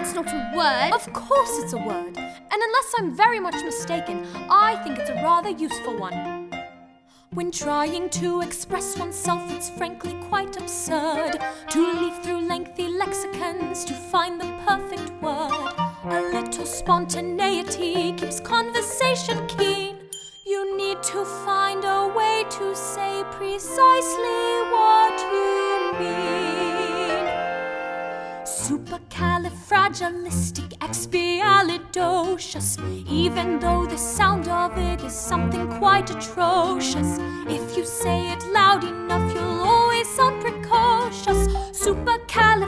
That's not a word. Of course it's a word. And unless I'm very much mistaken, I think it's a rather useful one. When trying to express oneself, it's frankly quite absurd to leaf through lengthy lexicons to find the perfect word. A little spontaneity keeps conversation keen. You need to find a way to say precisely what you mean. Supercalifragilisticexpialidocious, even though the sound of it is something quite atrocious. If you say it loud enough, you'll always sound precocious. Supercalifragilisticexpialidocious.